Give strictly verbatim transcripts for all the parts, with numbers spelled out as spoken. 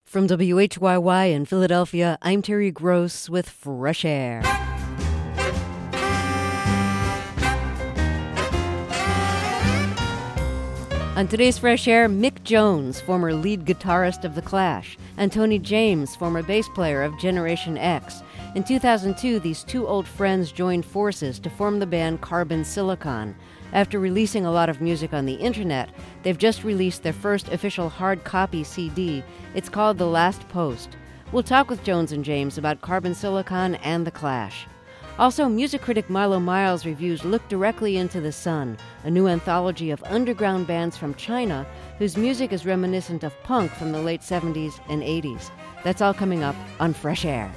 From W H Y Y in Philadelphia, I'm Terry Gross with Fresh Air. On today's Fresh Air, Mick Jones, former lead guitarist of The Clash, and Tony James, former bass player of Generation X. In two thousand two, these two old friends joined forces to form the band Carbon Silicon. After releasing a lot of music on the internet, they've just released their first official hard copy C D. It's called The Last Post. We'll talk with Jones and James about Carbon Silicon and The Clash. Also, music critic Milo Miles reviews Look Directly into the Sun, a new anthology of underground bands from China whose music is reminiscent of punk from the late seventies and eighties. That's all coming up on Fresh Air.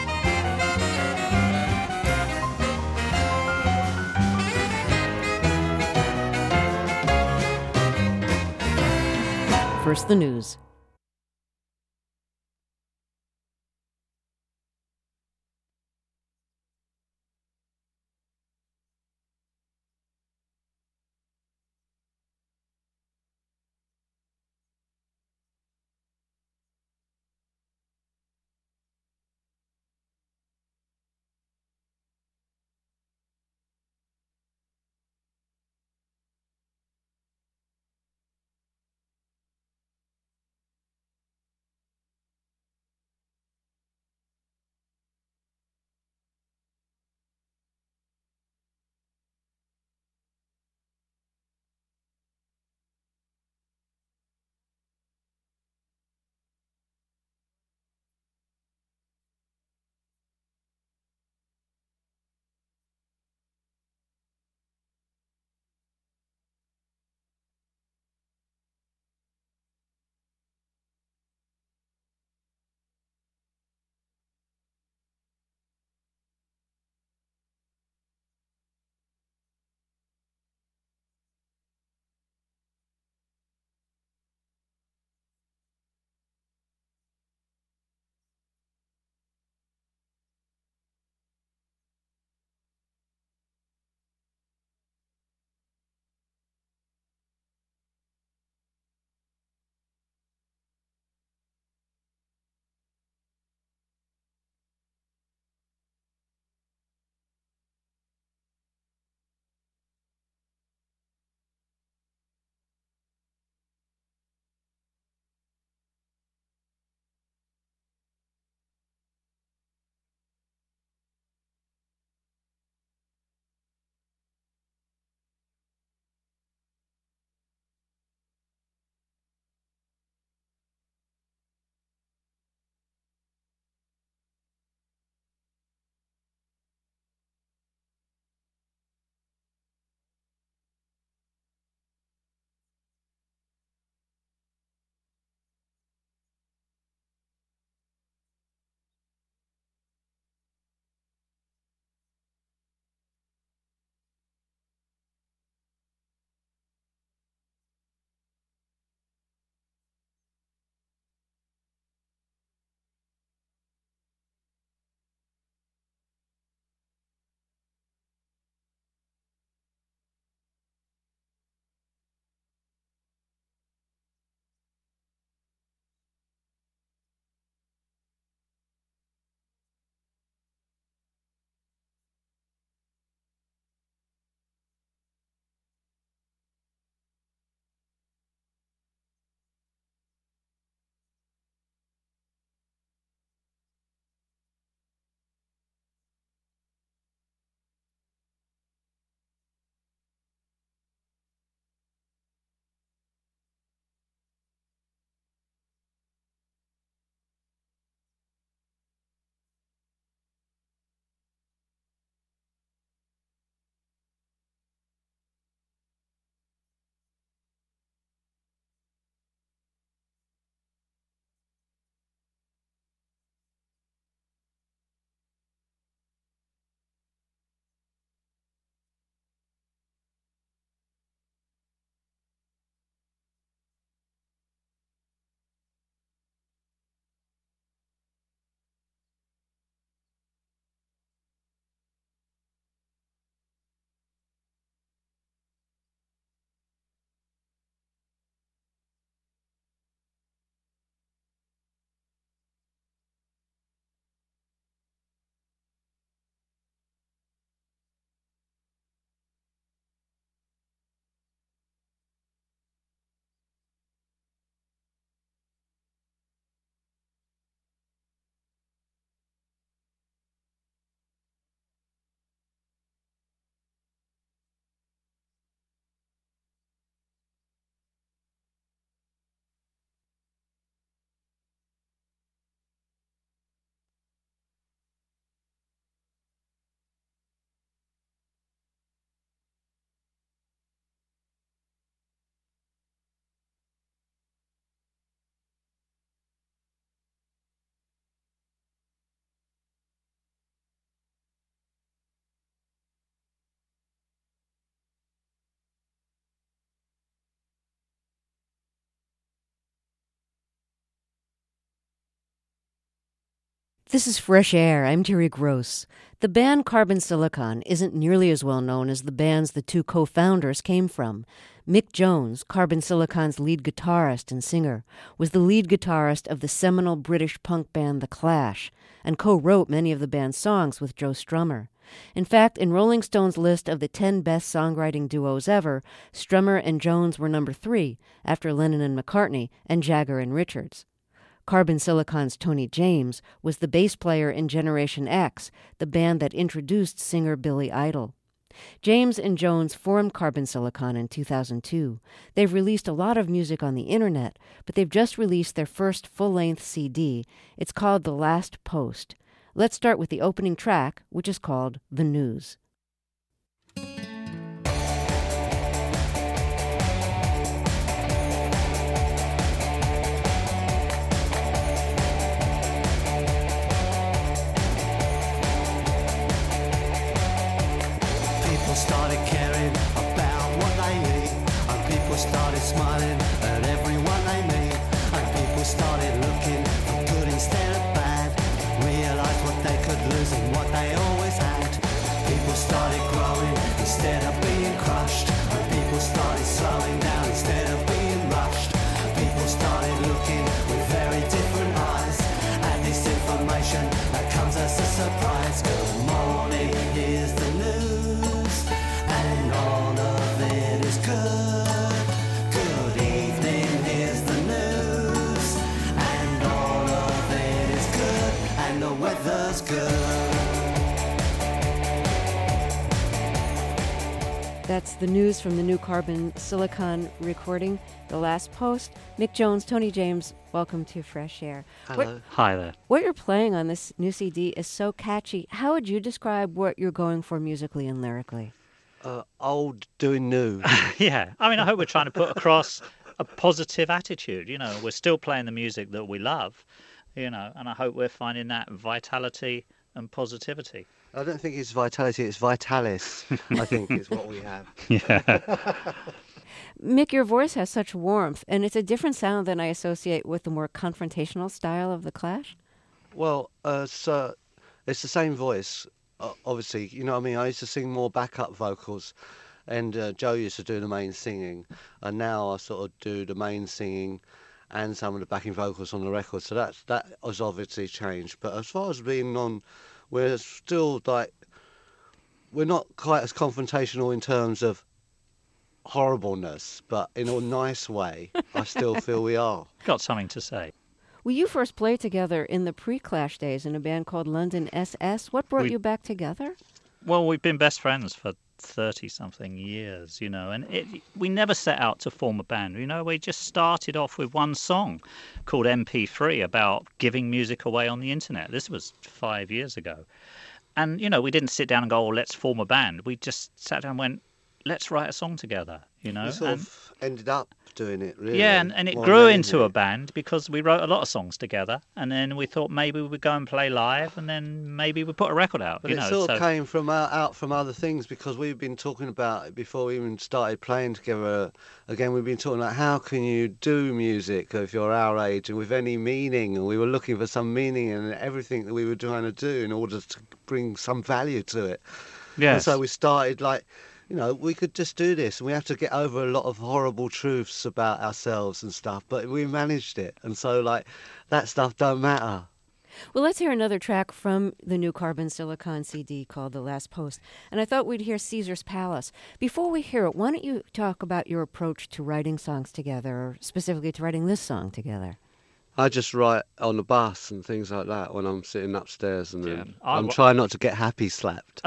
First, the news. This is Fresh Air. I'm Terry Gross. The band Carbon Silicon isn't nearly as well known as the bands the two co-founders came from. Mick Jones, Carbon Silicon's lead guitarist and singer, was the lead guitarist of the seminal British punk band The Clash, and co-wrote many of the band's songs with Joe Strummer. In fact, in Rolling Stone's list of the ten best songwriting duos ever, Strummer and Jones were number three, after Lennon and McCartney, and Jagger and Richards. Carbon Silicon's Tony James was the bass player in Generation X, the band that introduced singer Billy Idol. James and Jones formed Carbon Silicon in two thousand two. They've released a lot of music on the internet, but they've just released their first full-length C D. It's called The Last Post. Let's start with the opening track, which is called The News. Started caring about what they eat, and people started smiling at everyone they meet, and people started looking for good instead of bad, realised what they could lose and what they always had. People started growing instead of being crushed, and people started slowing down instead of being rushed. People started looking with very different eyes at this information that comes as a surprise. Good morning, here's the news, and all of it is good. Good evening, here's the news, and all of it is good, and the weather's good. That's the news from the new Carbon Silicon recording, The Last Post. Mick Jones, Tony James, welcome to Fresh Air. Hello. What, Hi there. what you're playing on this new C D is so catchy. How would you describe what you're going for musically and lyrically? Uh, old doing new. Yeah, I mean, I hope we're trying to put across a positive attitude. You know, we're still playing the music that we love, you know, and I hope we're finding that vitality and positivity. I don't think it's vitality, it's vitalis, I think is what we have. Yeah. Mick, your voice has such warmth, and it's a different sound than I associate with the more confrontational style of The Clash. Well, uh, so it's the same voice, uh, obviously. You know what I mean? I used to sing more backup vocals, and uh, Joe used to do the main singing, and now I sort of do the main singing and some of the backing vocals on the record. So that's, that has obviously changed. But as far as being on, we're still like, we're not quite as confrontational in terms of horribleness, but in a nice way, I still feel we are. Got something to say. Well, you first played together in the pre-Clash days in a band called London S S. What brought We- you back together? Well, we've been best friends for thirty-something years, you know, and it, we never set out to form a band. You know, we just started off with one song called M P three about giving music away on the internet. This was five years ago. And, you know, we didn't sit down and go, oh, let's form a band. We just sat down and went, let's write a song together, you know. We sort and, of ended up doing it, really. yeah, and, and it more grew than into a anything. band because we wrote a lot of songs together, and then we thought maybe we'd go and play live, and then maybe we'd put a record out, But you it know. sort of so, came from out, out from other things, because we've been talking about it before we even started playing together. Again, we've been talking about how can you do music if you're our age and with any meaning, and we were looking for some meaning in everything that we were trying to do in order to bring some value to it. yes. And so we started like, you know, we could just do this, and we have to get over a lot of horrible truths about ourselves and stuff, but we managed it, and so like that stuff don't matter. Well, let's hear another track from the new Carbon Silicon C D called The Last Post. And I thought we'd hear Caesar's Palace. Before we hear it, why don't you talk about your approach to writing songs together, or specifically to writing this song together? I just write on the bus and things like that when I'm sitting upstairs, and Yeah. then I I'm wa- trying not to get happy slapped.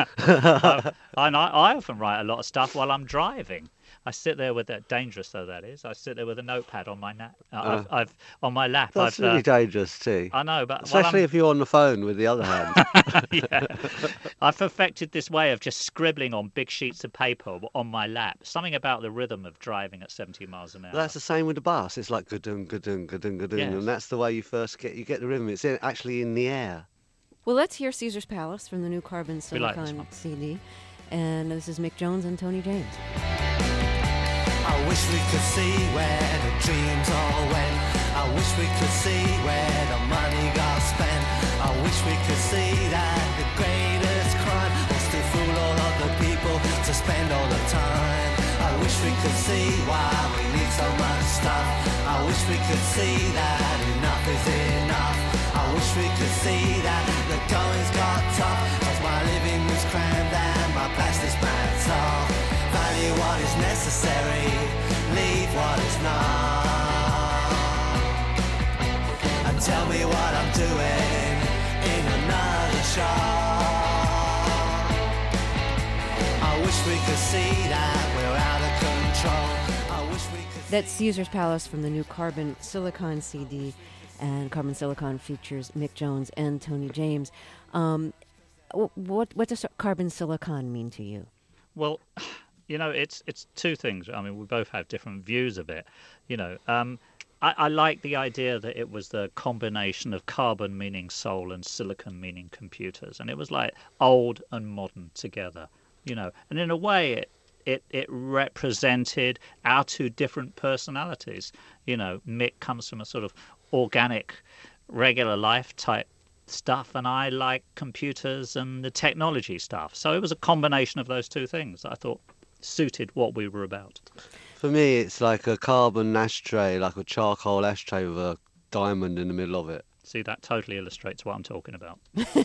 I, I, I often write a lot of stuff while I'm driving. I sit there with that, dangerous though that is. I sit there with a notepad on my nap. Uh, Uh, I've, I've on my lap. That's I've, really uh, dangerous too. I know, but Especially while if you're on the phone with the other hand. I'm, yeah, I've perfected this way of just scribbling on big sheets of paper on my lap. Something about the rhythm of driving at seventy miles an hour. That's the same with the bus. It's like ga-dun, ga-dun, ga-dun, ga-dun, Yes. and that's the way you first get you get the rhythm. It's in, actually in the air. Well, let's hear Caesar's Palace from the new Carbon We like this Silicon one. C D. And this is Mick Jones and Tony James. I wish we could see where the dreams all went. I wish we could see where the money got spent. I we could see why we need so much stuff. I wish we could see that enough is enough. I wish we could see that the going's got tough. Cause my living was crammed and my plastic's pants off. Value what is necessary, leave what is not. And tell me what I'm doing in another shot. I wish we could see that we're out of control. I wish we could. That's Caesar's Palace from the new Carbon Silicon C D, and Carbon Silicon features Mick Jones and Tony James. Um, what what does Carbon Silicon mean to you? Well, you know, it's it's two things. I mean, we both have different views of it. You know, um, I, I like the idea that it was the combination of carbon meaning soul and silicon meaning computers, and it was like old and modern together. You know, and in a way, it it it represented our two different personalities. You know, Mick comes from a sort of organic, regular life type stuff, and I like computers and the technology stuff. So it was a combination of those two things that I thought suited what we were about. For me, it's like a carbon ashtray, like a charcoal ashtray with a diamond in the middle of it. See, that totally illustrates what I'm talking about.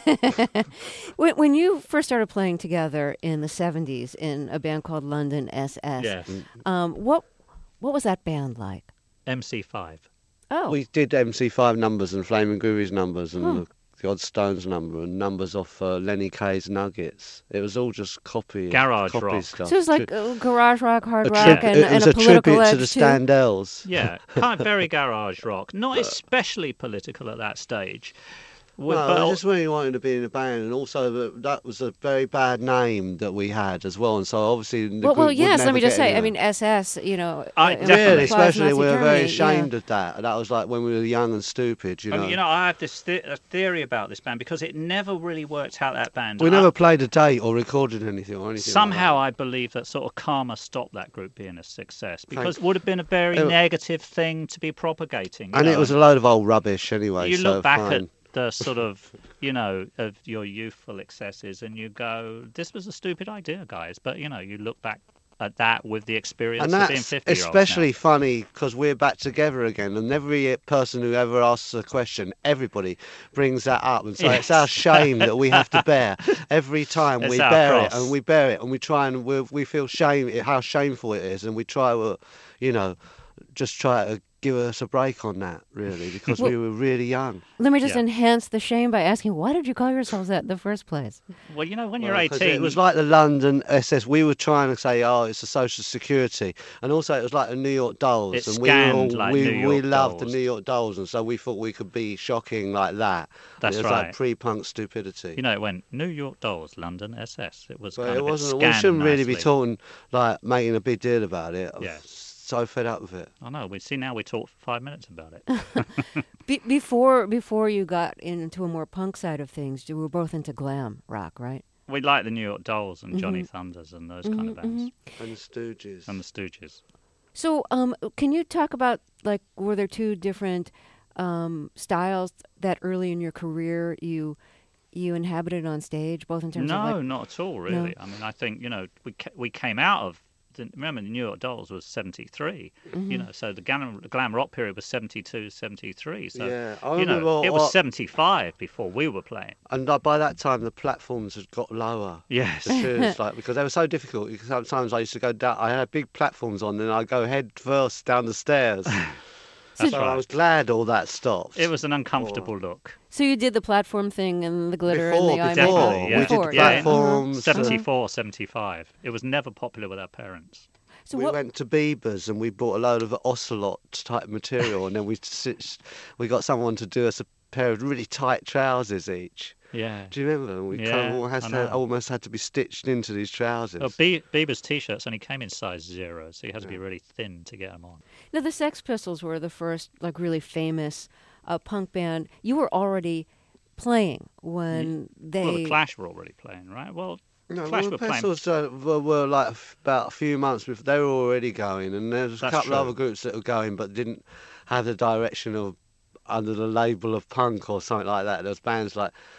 when, when you first started playing together in the seventies in a band called London S S, Yes. um, what what was that band like? M C five. Oh, We did M C five numbers and Flaming Groovies numbers and Huh. the, the Odd Stones number and numbers off uh, Lenny Kaye's Nuggets. It was all just copy, Garage copy rock. stuff. so it was like Tri- uh, garage rock, hard a rock, tri- and, it and was a a political tribute edge to the too. Standells. Yeah, kind of very garage rock. Not especially political at that stage. We- No, but I al- just really wanted to be in a band, and also that, that was a very bad name that we had as well, and so obviously the Well, group well, would yes. never Let me just get say. I anywhere. mean, S S. You know, I- uh, definitely. Really, implies especially Nazi we were very Germany, yeah. ashamed of that. That was like when we were young and stupid, you I know. mean, you know, I have this the- a theory about this band because it never really worked out, that band. we I- never played a date or recorded anything or anything. Somehow like I believe that sort of karma stopped that group being a success because Thank- it would have been a very It- negative thing to be propagating. that. you And know, it was a load of old rubbish anyway. you so look back fine. at the sort of, you know, of your youthful excesses and you go, this was a stupid idea, guys. But, you know, you look back at that with the experience And of being that's fifty-year-olds especially now. funny because we're back together again, and every person who ever asks a question, everybody brings that up and say it's Yes. our shame that we have to bear every time. It's we our bear it cross. and we bear it and we try and we we feel shame how shameful it is, and we try to, you know, just try to give us a break on that really because we were really young. Let me just Yeah. enhance the shame by asking, why did you call yourselves that in the first place? Well, you know, when you're Well, 'cause eighteen... It was like the London S S. We were trying to say, oh, it's a social security. And also it was like the New York Dolls. It and we were all, scanned like we, New we York loved Dolls. the New York Dolls. And so we thought we could be shocking like that. That's it was right. like pre-punk stupidity. You know, it went New York Dolls, London S S. It was but kind it of wasn't, it we scanned shouldn't really be nicely. talking, like, making a big deal about it. I'm Yes. so fed up with it. I know. We see now we talked for five minutes about it. Be- before before you got into a more punk side of things, you were both into glam rock, right? We like the New York Dolls and Johnny Mm-hmm. Thunders and those kind of bands. And the Stooges. And the Stooges. So, um, can you talk about, like, were there two different um, styles that early in your career you you inhabited on stage, both in terms No, of like, not at all, really. I mean, I think, you know, we ca- we came out of, the, remember, the New York Dolls was seventy-three, Mm-hmm. you know, so the glam, glam rock period was seventy-two, seventy-three. So, Yeah, I you know, remember it was what- seventy-five before we were playing. And like, by that time, the platforms had got lower. Yes. The tunes, like, because they were so difficult. You- Sometimes I used to go down. I had big platforms on, and I'd go head first down the stairs. That's so right. I was glad all that stopped. It was an uncomfortable look. so you did the platform thing and the glitter Before, and the eye before, makeup Definitely, yeah. we did before, the yeah. platforms. seventy-four, seventy-five. It was never popular with our parents. So we what? went to Bieber's and we bought a load of ocelot type material, and then we stitched, we got someone to do us a pair of really tight trousers each. Yeah. Do you remember? We kind Yeah, of almost I had, know. almost had to be stitched into these trousers. Well, Bie- Bieber's t-shirts only came in size zero, so you had to be really thin to get them on. Now, the Sex Pistols were the first, like, really famous uh, punk band. You were already playing when they. Well, the Clash were already playing, right? Well, No, Clash well, were the playing. Pistols uh, were, were like f- about a few months before they were already going, and there was a That's couple true. of other groups that were going but didn't have the direction of under the label of punk or something like that. There was bands like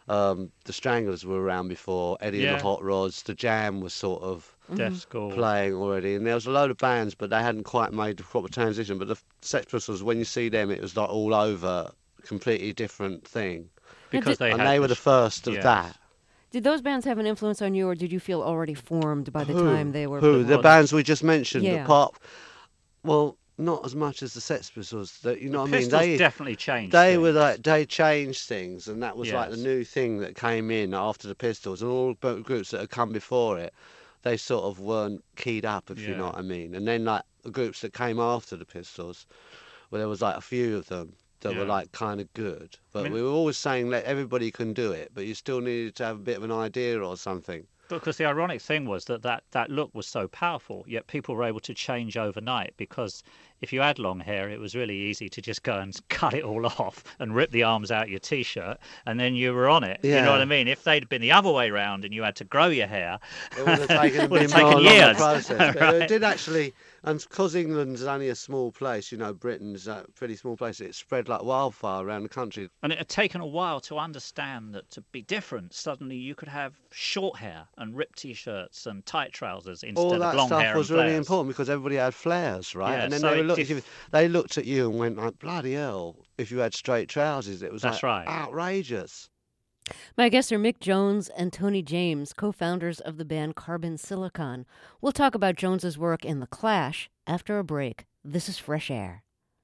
Um, the Stranglers were around before, Eddie Yeah. and the Hot Rods, the Jam was sort of Deaf School. playing already, and there was a load of bands, but they hadn't quite made the proper transition. But the Sex Pistols, when you see them, it was like all over, completely different thing. Because they and had they the were the sh- first of yes. that. Did those bands have an influence on you, or did you feel already formed by the Who? time they were? Who? The Well, bands we just mentioned, Yeah. apart. Well, not as much as the Sex Pistols. That you know The what I mean? Pistols They definitely changed. they were things. like they changed things, and that was like the Yes. new thing that came in after the Pistols, and all the groups that had come before it, they sort of weren't keyed up, if you know Yeah. what I mean. And then like the groups that came after the Pistols, well, there was like a few of them that were Yeah. like kind of good, but mean- we were always saying let everybody can do it, but you still needed to have a bit of an idea or something. Because the ironic thing was that, that that look was so powerful, yet people were able to change overnight. Because if you had long hair, it was really easy to just go and cut it all off and rip the arms out your T-shirt, and then you were on it. You Yeah. know what I mean? If they'd been the other way round and you had to grow your hair, It would have taken a Would bit have more taken longer years. process. But Right. it did actually, and because England's only a small place, you know, Britain's a pretty small place, it spread like wildfire around the country. and it had taken a while to understand that to be different, suddenly you could have short hair and ripped T-shirts and tight trousers instead All of that long stuff hair was and really flares. important because everybody had flares, right? Yeah, and then so they, it were look, dif- if they looked at you and went like, bloody hell, if you had straight trousers, it was That's like right. outrageous. My guests are Mick Jones and Tony James, co-founders of the band Carbon Silicon. We'll talk about Jones's work in The Clash after a break. This is Fresh Air.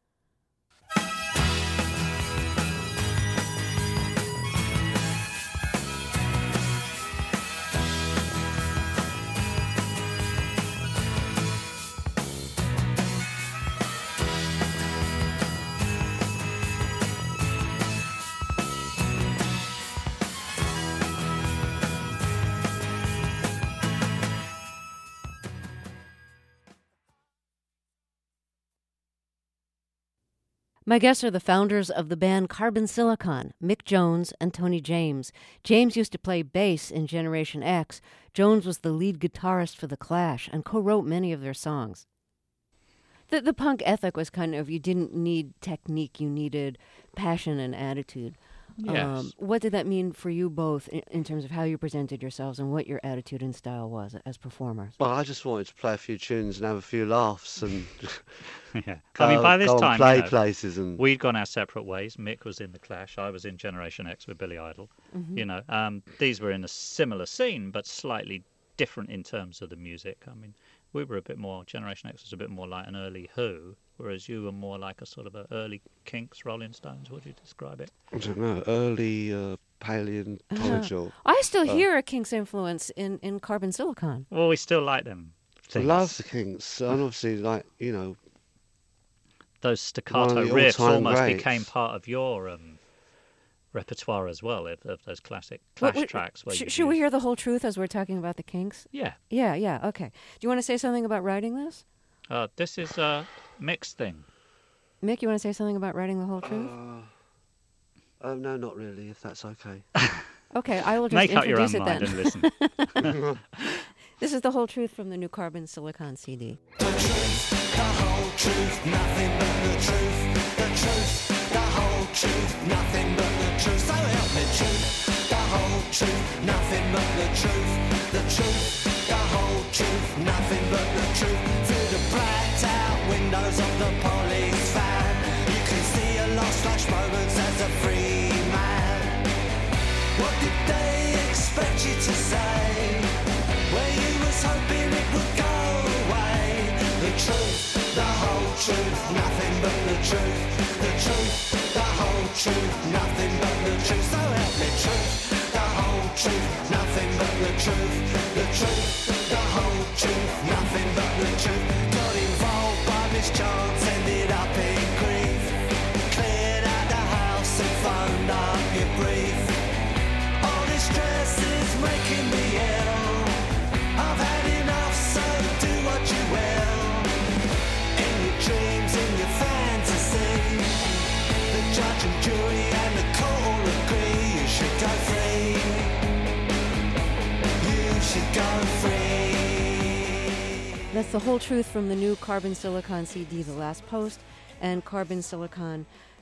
My guests are the founders of the band Carbon Silicon, Mick Jones and Tony James. James used to play bass in Generation X. Jones was the lead guitarist for The Clash and co-wrote many of their songs. The, the punk ethic was kind of, you didn't need technique, you needed passion and attitude. Yes. what did that mean for you both in, in terms of how you presented yourselves and what your attitude and style was as performers? Well, I just wanted to play a few tunes and have a few laughs and yeah. go, I mean, by this go time, and play you know, places and we'd gone our separate ways. Mick was in The Clash. I was in Generation X with Billy Idol. Mm-hmm. You know, um, these were in a similar scene, but slightly different in terms of the music. I mean, we were a bit more, Generation X was a bit more like an early Who, whereas you were more like a sort of a early Kinks, Rolling Stones. Would you describe it? I don't know, early uh, paleontological. I still hear a Kinks influence in, in Carbon Silicon. Well, we still like them. I things. love the Kinks, and obviously, like you know, Those staccato one of the riffs all-time almost greats. became part of your um, repertoire as well, of, of those classic What- Clash what- tracks. Where sh- you should we use- hear the whole truth as we're talking about the Kinks? Yeah. Yeah, yeah, okay. Do you want to say something about writing this? Uh, this is a mixed thing. Mick, you want to say something about writing the whole truth? oh no, not really. If that's okay. Okay, I will just Make up your own introduce it mind then. and listen. This is the whole truth from the new Carbon Silicon C D. The truth, the whole truth, nothing but the truth. The truth, the whole truth, nothing but the truth. So help me, truth, the whole truth, nothing but the truth. The truth, the whole truth, nothing but the truth. Through the blacked out windows of the police van, you can see a lost flash moments as a free man. What did they expect you to say? Where you was hoping it would go away. The truth, the whole truth, nothing but the truth. The truth, the whole truth, nothing but the truth. So help me, truth, the whole truth, nothing but the truth. The truth, the whole truth, nothing but the truth. Got involved by mischance, ended up in grief. Cleared out the house and phoned up your brief. All this stress is making me ill. I've had enough, so do what you will. In your dreams, in your fantasy, the judge and jury and the court all agree you should go free. You should go free. That's the whole truth from the new Carbon Silicon C D, The Last Post, and Carbon Silicon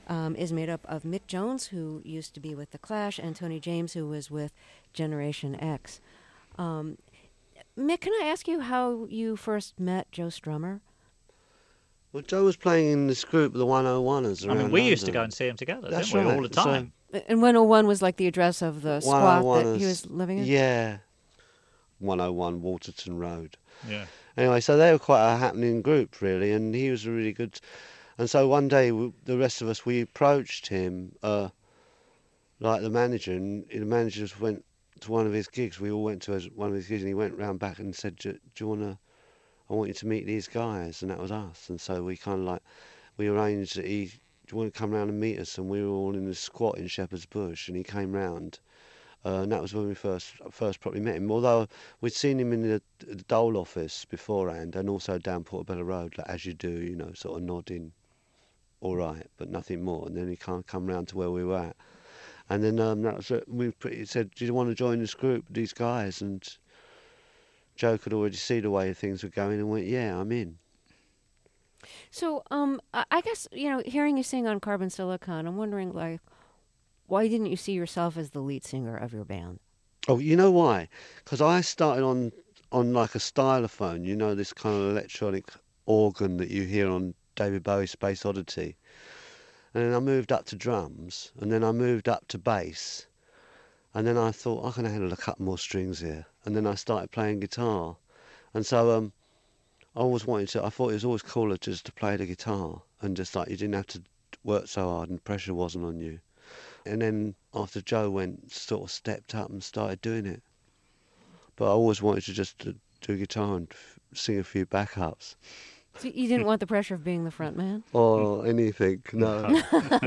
um, is made up of Mick Jones, who used to be with The Clash, and Tony James, who was with Generation X. Um, Mick, can I ask you how you first met Joe Strummer? Well, Joe was playing in this group, the one oh oneers. I mean, around we used to London. go and see him together, That's didn't we, right. all the So- time? And one oh one was like the address of the squat that he was living in? Yeah. one oh one Waterton Road. Yeah. Anyway, so they were quite a happening group, really, and he was a really good... And so one day, we, the rest of us, we approached him, uh, like the manager, and the manager just went to one of his gigs. We all went to his, one of his gigs, and he went round back and said, do, do you want to... I want you to meet these guys, and that was us. And so we kind of like... We arranged that he... Do you want to come round and meet us? And we were all in the squat in Shepherd's Bush, and he came round. Uh, and that was when we first first probably met him. Although we'd seen him in the, the Dole office beforehand, and also down Portobello Road, like, as you do, you know, sort of nodding, all right, but nothing more. And then he can't come round to where we were at. And then um, that was it. We pretty, he said, "Do you want to join this group, these guys?" And Joe could already see the way things were going, and went, "Yeah, I'm in." So, um, I I guess, you know, hearing you sing on Carbon Silicon, I'm wondering, like, why didn't you see yourself as the lead singer of your band? Oh, you know why? Because I started on on like a stylophone, you know, this kind of electronic organ that you hear on David Bowie's Space Oddity. And then I moved up to drums, and then I moved up to bass. And then I thought, I can handle a couple more strings here. And then I started playing guitar. And so um, I always wanted to, I thought it was always cooler just to play the guitar. And just like, you didn't have to work so hard and pressure wasn't on you. And then after Joe went, sort of stepped up and started doing it. But I always wanted to just to do guitar and f- sing a few backups. So you didn't want the pressure of being the front man? Or anything, no.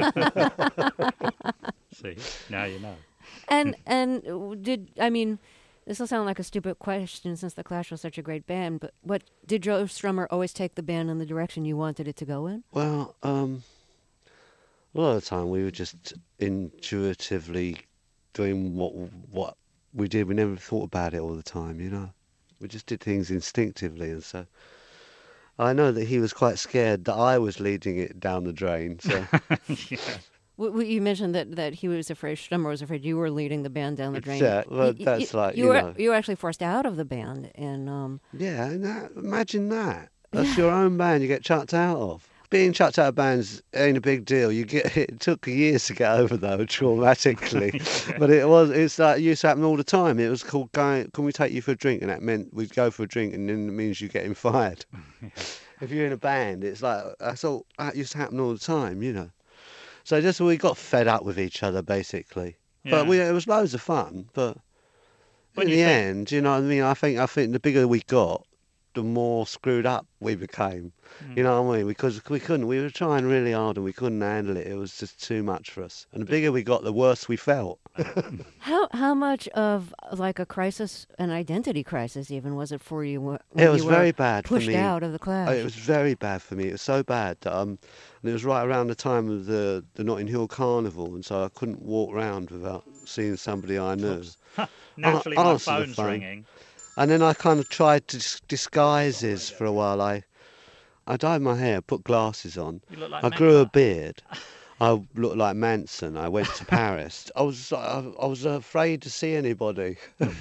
See, now you know. And and uh, did I mean, this will sound like a stupid question since the Clash was such a great band, but what did Joe Strummer always take the band in the direction you wanted it to go in? Well, um, a lot of the time we were just intuitively doing what what we did. We never thought about it all the time, you know. We just did things instinctively, and so I know that he was quite scared that I was leading it down the drain. So Yeah. W- w- you mentioned that, that he was afraid, Strummer was afraid you were leading the band down the drain. Yeah, well, Y- y- that's y- like, you you were know. you were actually forced out of the band, and um, yeah, and that, imagine that. That's your own band you get chucked out of. Being chucked out of bands ain't a big deal. You get it took years to get over though, traumatically. But it was it's like it used to happen all the time. It was called going. Can we take you for a drink? And that meant we'd go for a drink, and then it means you're getting fired. If you're in a band, it's like that's all that used to happen all the time, you know. So just we got fed up with each other basically. Yeah. But we it was loads of fun. But When in you the think- end, you know what I mean. I think I think the bigger we got, the more screwed up we became. You know what I mean? Because we couldn't. We were trying really hard and we couldn't handle it. It was just too much for us. And the bigger we got, the worse we felt. how how much of like a crisis, an identity crisis, even was it for you? wh- When It was you were very bad for pushed me. out of the Clash. Oh, it was very bad for me. It was so bad that um, and it was right around the time of the the Notting Hill Carnival, and so I couldn't walk round without seeing somebody I knew. Naturally, I'll my answer the phone's phone. ringing. And then I kind of tried to dis- disguises for a while. I I dyed my hair, put glasses on. You look like I grew a Mengele. beard. I looked like Manson. I went to Paris. I was I, I was afraid to see anybody.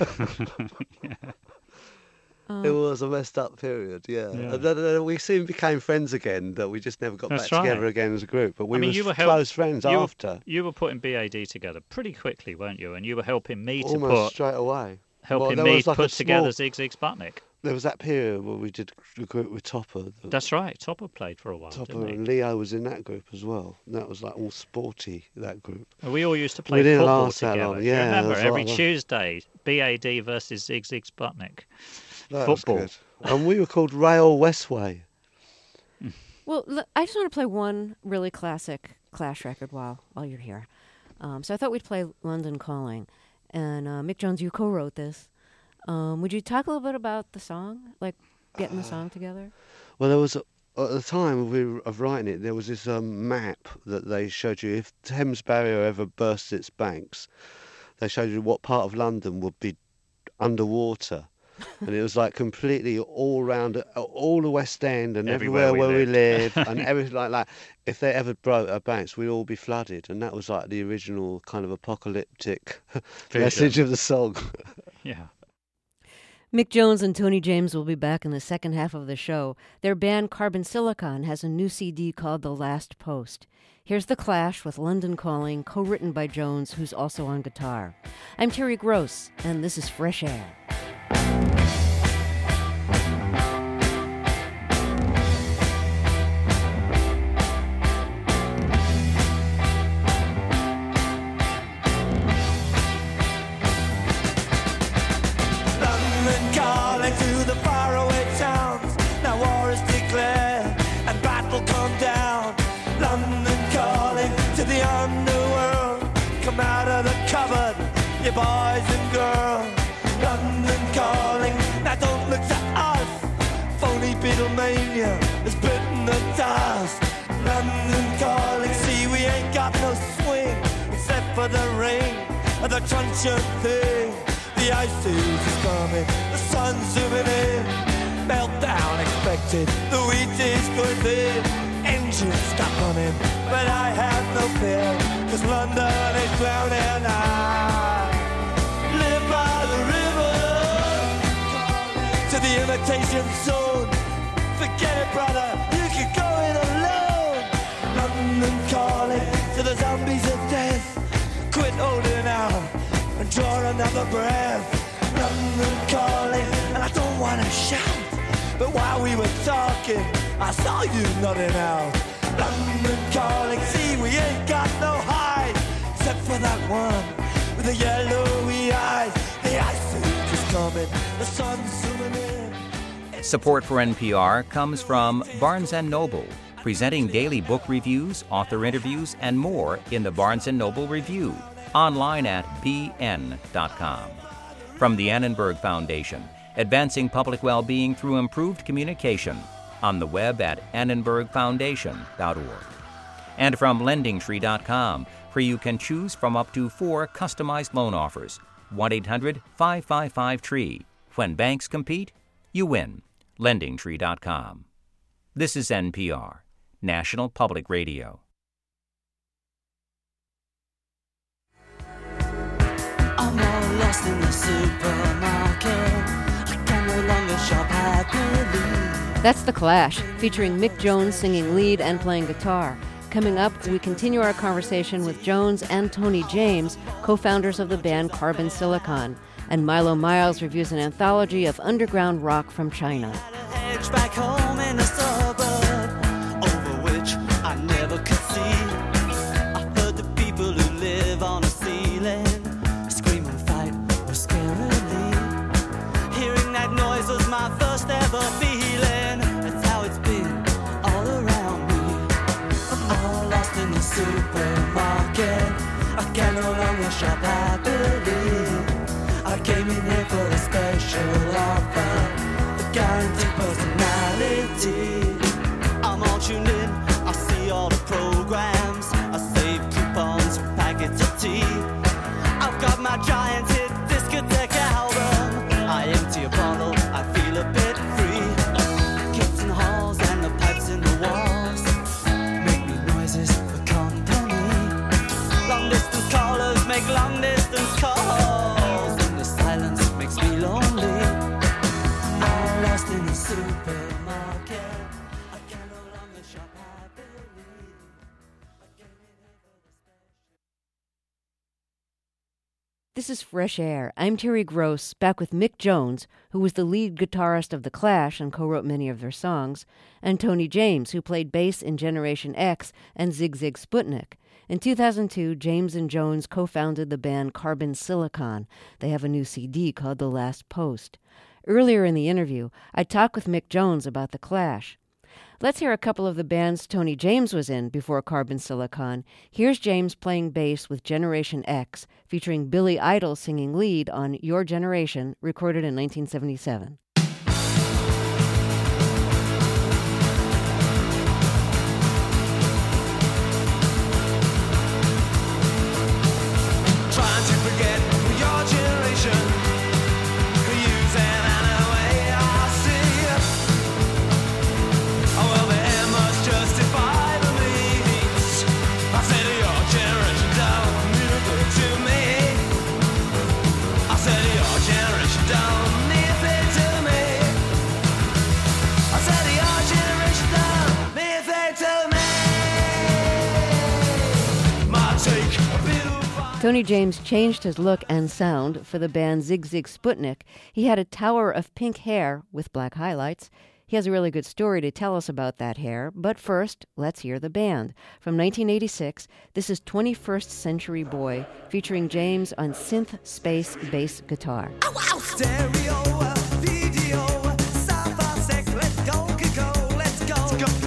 It was a messed up period, yeah. Yeah. And then, uh, we soon became friends again. That we just never got That's back together right. again as a group. But we I mean, were you were s- help- close friends you were- after, You were putting B A D together pretty quickly, weren't you? And you were helping me to almost put straight away. helping there me was like put a together small- Zig Zig Sputnik. There was that period where we did a group with Topper. the- That's right. Topper played for a while, Topper didn't he? and Leo was in that group as well. And that was like all sporty, that group. Well, we all used to play didn't football last that together. long, Do you yeah, remember that's every right. Tuesday, B A D versus Zig Zig Sputnik. That Football. was good. And we were called Rail Westway. Well, l- I just want to play one really classic Clash record while while you're here. Um, so I thought we'd play London Calling, and uh, Mick Jones, you co-wrote this. Um, would you talk a little bit about the song, like getting the song together? Well, there was a, at the time of, we, were- of writing it, there was this um, map that they showed you if Thames Barrier ever burst its banks. They showed you what part of London would be underwater, And it was like completely all round, all the West End and Everywhere everywhere, we where lived. we lived and everything like that. If they ever broke our banks, we'd all be flooded. And that was like the original kind of apocalyptic message of the song. Yeah. Mick Jones and Tony James will be back in the second half of the show. Their band Carbon Silicon has a new C D called The Last Post. Here's The Clash with London Calling, co-written by Jones, who's also on guitar. I'm Terry Gross, and this is Fresh Air. You boys and girls, London calling. Now don't look to us. Phony Beatlemania has bitten the dust. London calling. See, we ain't got no swing except for the rain and the truncheon thing. The ice age is coming. The sun's zooming in. Meltdown expected. The wheat is going thin. Engines stop running, but I have no fear, 'cause London is drowning. I by the river to the imitation zone. Forget it, brother, you can go it alone. London calling to the zombies of death. Quit holding out and draw another breath. London calling, and I don't want to shout, but while we were talking, I saw you nodding out. London calling, see, we ain't got no hide except for that one with the yellowy eyes. The ice age is coming, the sun's zooming in. Support for N P R comes from Barnes and Noble, presenting daily book reviews, author interviews, and more in the Barnes and Noble Review, online at b n dot com. From the Annenberg Foundation, advancing public well-being through improved communication, on the web at annenberg foundation dot org. And from lending tree dot com, where you can choose from up to four customized loan offers. one eight hundred five five five tree. When banks compete, you win. lending tree dot com. This is N P R, National Public Radio. I'm all lost in the supermarket. I can no longer shop happily. That's The Clash, featuring Mick Jones singing lead and playing guitar. Coming up, we continue our conversation with Jones and Tony James, co-founders of the band Carbon Silicon. And Milo Miles reviews an anthology of underground rock from China. Back home in the suburb, over which I never could see. I heard the people who live on the ceiling scream and fight or scarily. Hearing that noise was my first ever feeling. That's how it's been all around me. I'm all lost in the supermarket. I can no longer shop happily. I came in here for a special offer, a guaranteed personality. I'm all tuned in, I see all the programs, I save coupons for packets of tea. I've got my giant hit discotheque album. I empty a bottle, I feel a bit free. Kids in the halls and the pipes in the walls make me noises for company. Long distance callers make long distance calls. Silence makes me lonely. I'm lost in the supermarket. I can no longer shop happily. This is Fresh Air. I'm Terry Gross, back with Mick Jones, who was the lead guitarist of The Clash and co-wrote many of their songs, and Tony James, who played bass in Generation X and Zig Zig Sputnik. In two thousand two, James and Jones co-founded the band Carbon Silicon. They have a new C D called The Last Post. Earlier in the interview, I talked with Mick Jones about The Clash. Let's hear a couple of the bands Tony James was in before Carbon Silicon. Here's James playing bass with Generation X, featuring Billy Idol singing lead on Your Generation, recorded in nineteen seventy-seven. Trying to forget your generation, using an Tony James changed his look and sound for the band Zig Zig Sputnik. He had a tower of pink hair with black highlights. He has a really good story to tell us about that hair. But first, let's hear the band. From nineteen eighty-six, this is twenty-first Century Boy, featuring James on synth space bass guitar. Ow, ow. Stereo, video, sci-fi sex, let's go, go, go, let's go.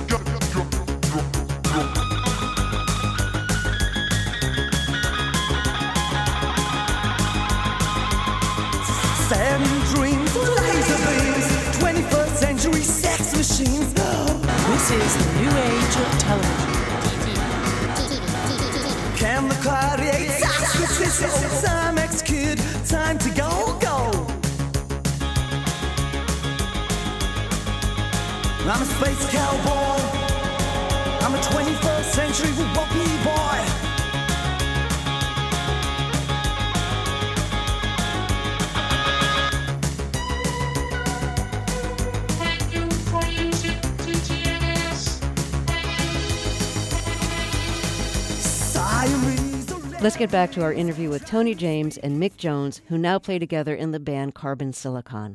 Seven dreams, laser beams, twenty-first century sex machines. This is the new age of television. Can the create sex with this old Timex kid? Time to go, go. I'm a space cowboy. I'm a twenty-first century whoopee boy. Let's get back to our interview with Tony James and Mick Jones, who now play together in the band Carbon Silicon.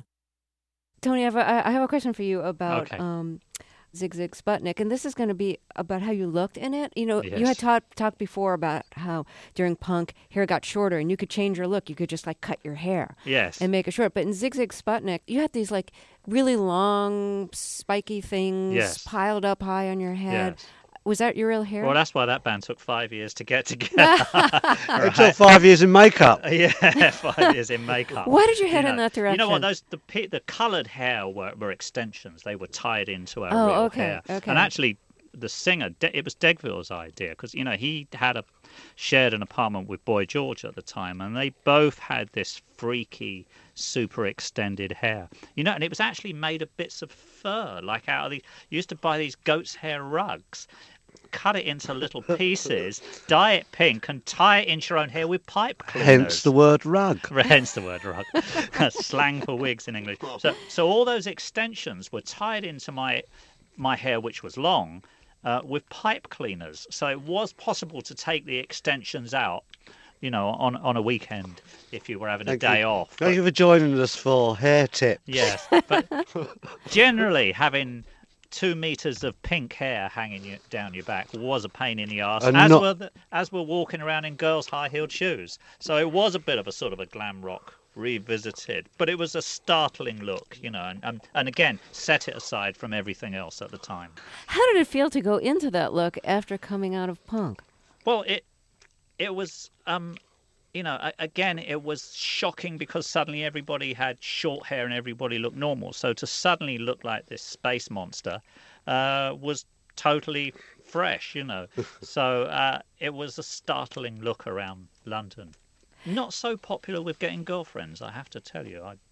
Tony, I have a, I have a question for you about Okay. um, Zig Zig Sputnik, and this is going to be about how you looked in it. You know, you Yes. had talked talked before about how during punk, hair got shorter, and you could change your look. You could just, like, cut your hair Yes. and make it short. But in Zig Zig Sputnik, you had these, like, really long, spiky things Yes. piled up high on your head. Yes. Was that your real hair? Well, that's why that band took five years to get together. It took five years in makeup. Yeah, five years in makeup. Why did you head know. in that You know what? direction? Those the pi- the coloured hair were, were extensions. They were tied into our Oh, real okay, hair. okay. And actually, the singer, De- it was Degville's idea because you know he had a shared an apartment with Boy George at the time, and they both had this freaky, super extended hair. You know, and it was actually made of bits of fur, like out of these. You used to buy these goat's hair rugs. Cut it into little pieces, dye it pink, and tie it into your own hair with pipe cleaners. Hence the word rug. Hence the word rug. Slang for wigs in English. So, so all those extensions were tied into my my hair, which was long, uh, with pipe cleaners. So it was possible to take the extensions out, you know, on on a weekend if you were having Thank a day you. off. Thank But- you for joining us for Hair Tips. Yes, but generally having two meters of pink hair hanging you, down your back was a pain in the arse, And as not- were the, as we're walking around in girls' high-heeled shoes. So it was a bit of a sort of a glam rock revisited, but it was a startling look, you know, and, and, and again, set it aside from everything else at the time. How did it feel to go into that look after coming out of punk? Well, it it was, um, you know, a- again, it was shocking because suddenly everybody had short hair and everybody looked normal. So to suddenly look like this space monster uh, was totally fresh, you know. So uh, it was a startling look around London. Not so popular with getting girlfriends, I have to tell you. I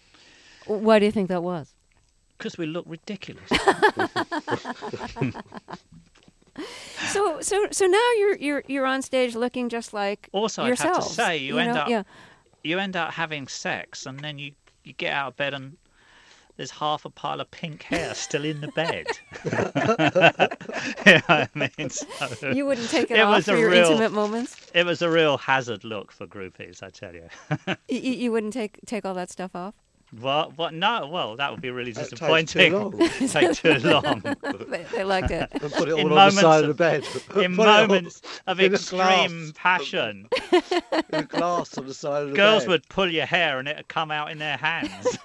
Why do you think that was? Because we look ridiculous. So, so, so now you're you're you're on stage looking just like Also, I'd yourselves. have to say, you, end know? up yeah. you end up having sex, and then you, you get out of bed, and there's half a pile of pink hair still in the bed. You know what I mean? So, You wouldn't take it, It off was for a your real- intimate moments. it was a real hazard look for groupies, I tell you. You, you you wouldn't take take all that stuff off. What? What? No. Well, that would be really That takes disappointing. too long. Take too long. They, they liked it. And put it In all on the moments side of- of the bed. In Put it all moments of in a extreme glass. passion, in a glass on the side of the girls bed. would pull your hair and it would come out in their hands.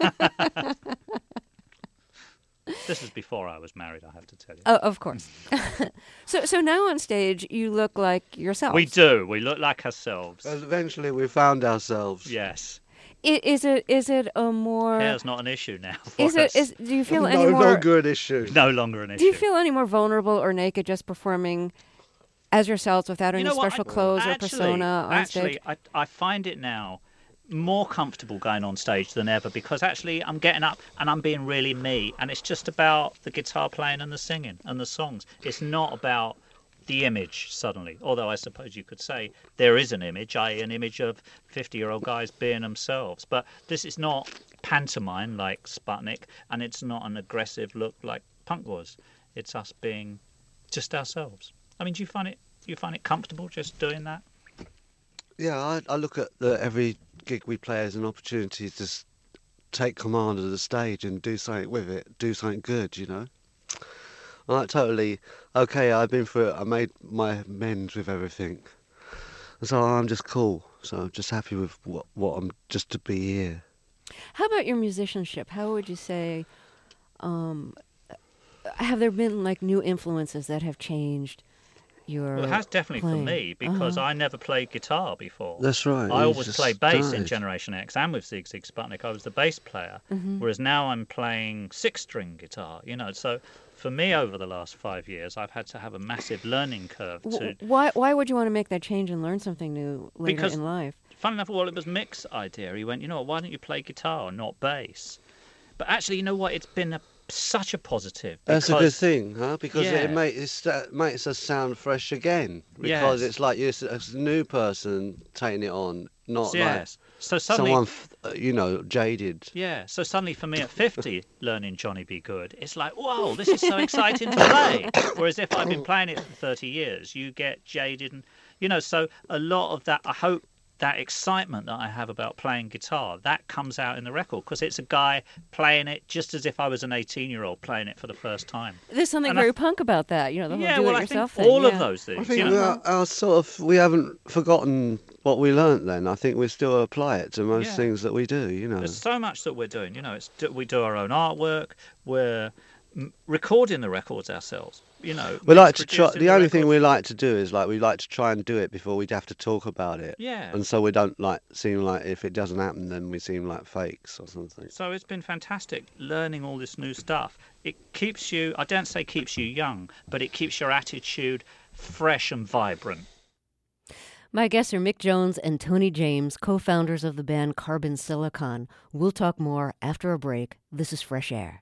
This was before I was married, I have to tell you. Oh, of course. so, so now on stage you look like yourself. We do. We look like ourselves. And eventually we found ourselves. Yes. I- Is it is it a more? Hair's not an issue now. For Is it us. is? Do you feel no any more? longer an issue. no longer an issue? Do you feel any more vulnerable or naked just performing as yourselves without You any know what? special I- clothes actually, or persona on actually, stage? I, I find it now more comfortable going on stage than ever because actually I'm getting up and I'm being really me, and it's just about the guitar playing and the singing and the songs. It's not about the image suddenly, although I suppose you could say there is an image, that is an image of fifty-year-old guys being themselves. But this is not pantomime like Sputnik, and it's not an aggressive look like punk was. It's us being just ourselves. I mean, do you find it do you find it comfortable just doing that? Yeah, I, I look at the, every gig we play as an opportunity to s- take command of the stage and do something with it, do something good, you know. I'm like totally okay. I've been through it. I made my amends with everything, and so I'm just cool. So I'm just happy with what what I'm just to be here. How about your musicianship? How would you say, um, have there been like new influences that have changed your Well, it has definitely playing? for me because Uh-huh. I never played guitar before. That's right. I you always just played bass in died. Generation X and with Zig Zig Sputnik. I was the bass player, Mhm. whereas now I'm playing six-string guitar. You know, so for me over the last five years, I've had to have a massive learning curve to. W- Why why would you want to make that change and learn something new later Because- in life? Fun enough, well, it was Mick's idea. He went, you know what, why don't you play guitar, not bass? But actually, you know what, it's been a, such a positive. That's a good because- thing, huh? Because Yeah. it makes it makes us sound fresh again. Because Yes. it's like you're s- a new person taking it on, not Yes. So like suddenly, someone, f- uh, you know, jaded. yeah. So suddenly, for me at fifty, learning Johnny Be Good, it's like, whoa, this is so exciting to play. Whereas if I've been playing it for thirty years, you get jaded, and you know. So a lot of that, I hope, that excitement that I have about playing guitar, that comes out in the record because it's a guy playing it just as if I was an eighteen-year-old playing it for the first time. There's something And I- very punk about that, you know, the Yeah, whole well, I think do-it-yourself thing. all of yeah. those I things. think You we know? are, are sort of we haven't forgotten what we learnt then. I think we still apply it to most Yeah. things that we do. You know. There's so much that we're doing. You know, it's we do our own artwork. We're m- recording the records ourselves. You know, We like Mick's to try. producing The only thing records. we like to do is like we like to try and do it before we'd have to talk about it. Yeah. And so we don't like seem like if it doesn't happen, then we seem like fakes or something. So it's been fantastic learning all this new stuff. It keeps you, I don't say keeps you young, but it keeps your attitude fresh and vibrant. My guests are Mick Jones and Tony James, co-founders of the band Carbon Silicon. We'll talk more after a break. This is Fresh Air.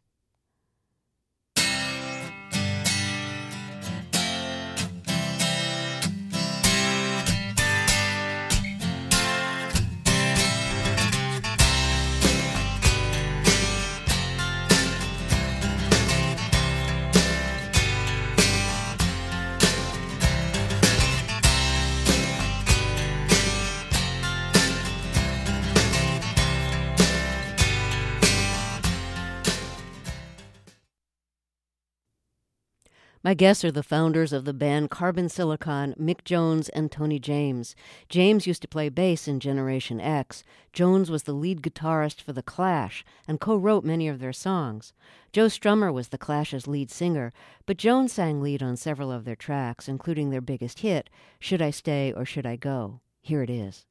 My guests are the founders of the band Carbon Silicon, Mick Jones and Tony James. James used to play bass in Generation X. Jones was the lead guitarist for The Clash and co-wrote many of their songs. Joe Strummer was The Clash's lead singer, but Jones sang lead on several of their tracks, including their biggest hit, Should I Stay or Should I Go? Here it is.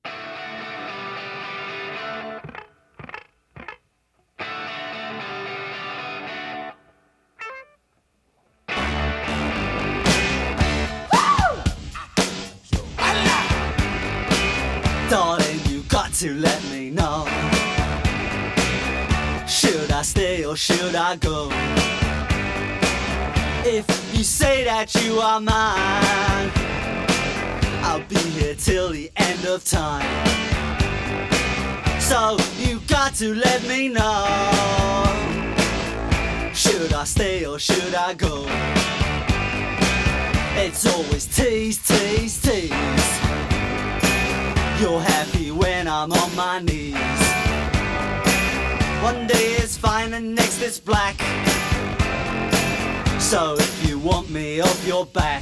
Darling, you got to let me know. Should I stay or should I go? If you say that you are mine, I'll be here till the end of time. So you got to let me know. Should I stay or should I go? It's always tease, tease, tease. You're happy when I'm on my knees. One day it's fine and next it's black. So if you want me off your back,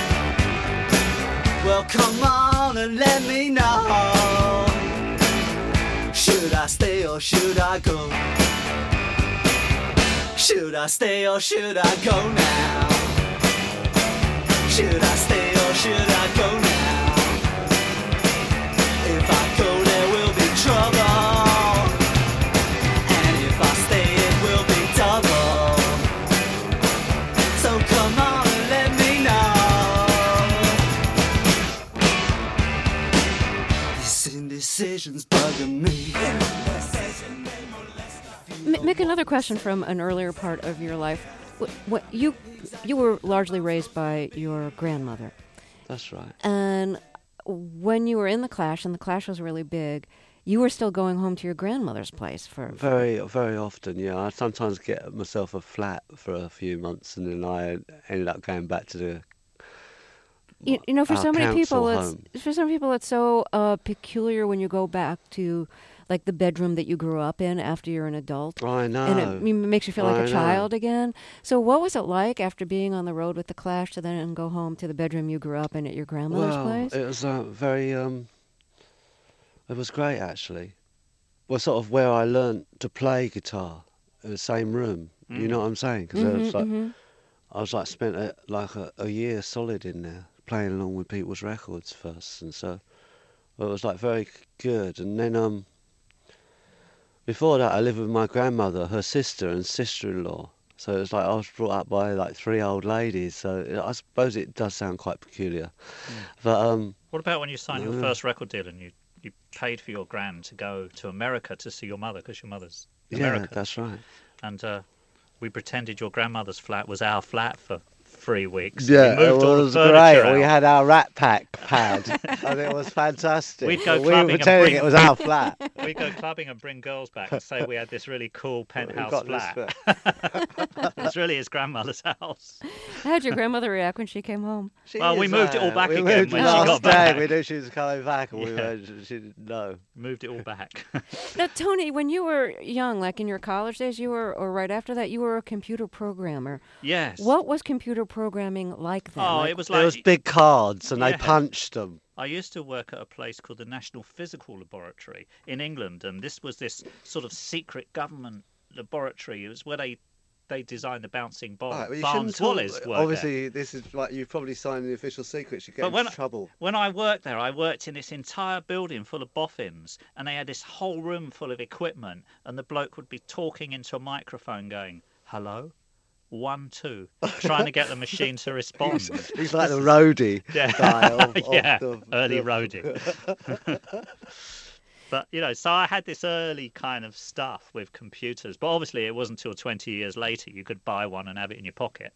well come on and let me know. Should I stay or should I go? Should I stay or should I go now? Should I stay or should I go now? If I go, there will be trouble, and if I stay, it will be double. So come on and let me know. These indecisions bugging me. M- Mick, another question from an earlier part of your life. What, what you you were largely raised by your grandmother, That's right. and when you were in the Clash, and the Clash was really big, you were still going home to your grandmother's place for. Very, very often, yeah. I sometimes get myself a flat for a few months, and then I ended up going back to the You, you know, for our so many people, council it's home. for some people it's so uh, peculiar when you go back to, like, the bedroom that you grew up in after you're an adult. I know. And it m- makes you feel like I a know. child again. So what was it like after being on the road with the Clash to then go home to the bedroom you grew up in at your grandmother's Well, place? it was uh, very. Um, it was great actually. Well, sort of where I learnt to play guitar in the same room. You know what I'm saying? Because I was like, I was like spent a, like a, a year solid in there playing along with people's records first, and so well, it was like very good. And then um, before that, I lived with my grandmother, her sister, and sister-in-law. So it was like I was brought up by like three old ladies. So I suppose it does sound quite peculiar, but um. What about when you signed your Yeah. first record deal and you, you paid for your grand to go to America to see your mother because your mother's Yeah, American? that's right. And uh, we pretended your grandmother's flat was our flat for three weeks. Yeah, we moved it all was the furniture great. out. We had our Rat Pack pad, and it was fantastic. We'd go But we were clubbing and pretending bring- it was our flat. We'd go clubbing and bring girls back and say we had this really cool penthouse got this flat. bit. It's really his grandmother's house. How did your grandmother react when she came home? She Well, we is, moved it all uh, back we again moved when she last got day, back. We knew she was coming back, and we Yeah. were, she didn't know. Moved it all back. Now, Tony, when you were young, like in your college days, you were, or right after that, you were a computer programmer. Yes. What was computer programming like then? Oh, Like, it was There like was big cards, and Yeah. they punched them. I used to work at a place called the National Physical Laboratory in England, and this was this sort of secret government laboratory. It was where they they designed the bouncing bomb. Right, well, you Barnes shouldn't talk- Wallis worked there. Obviously, this is like you've probably signed the official secrets. You get But into when, trouble. when I worked there, I worked in this entire building full of boffins, and they had this whole room full of equipment, and the bloke would be talking into a microphone going, hello? One, two, trying to get the machine to respond. He's like the roadie Yeah. guy of, of Yeah, the, early the- roadie. But, you know, so I had this early kind of stuff with computers. But obviously it wasn't until twenty years later you could buy one and have it in your pocket.